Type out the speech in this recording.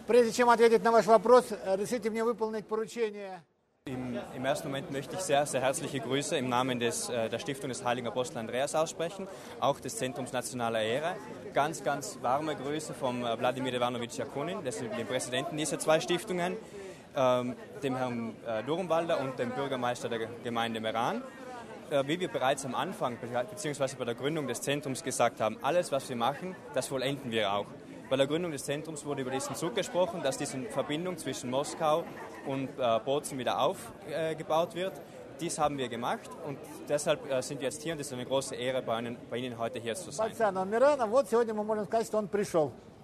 Прежде чем ответить на ваш вопрос, разрешите мне выполнить поручение. Im ersten Moment möchte ich sehr, sehr herzliche Grüße im Namen der Stiftung des Heiligen Apostel Andreas aussprechen, auch des Zentrums Nationaler Ehre. Ganz, ganz warme Grüße vom Wladimir Ivanovic Jakunin, dem Präsidenten dieser zwei Stiftungen, dem Herrn Durmwalder und dem Bürgermeister der Gemeinde Meran. Wie wir bereits am Anfang bzw. bei der Gründung des Zentrums gesagt haben, alles, was wir machen, das vollenden wir auch. Bei der Gründung des Zentrums wurde über diesen Zug gesprochen, dass diese Verbindung zwischen Moskau und Bozen wieder aufgebaut wird. Dies haben wir gemacht und deshalb sind wir jetzt hier und es ist eine große Ehre, bei Ihnen heute hier zu sein. Мирана, вот сегодня мы можем сказать, что он пришел.